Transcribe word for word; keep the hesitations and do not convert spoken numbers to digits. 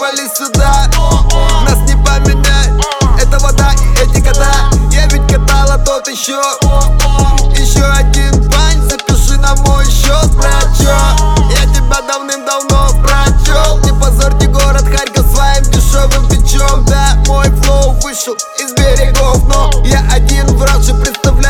приехали сюда. Нас не поменять, это вода и эти года. Я ведь катала тот еще. Еще один бань, запиши на мой счет, брачо. Я тебя давным-давно прочел. Не позорьте город Харьков своим дешевым бичом. Да, мой флоу вышел из берегов, но я один в раже представляю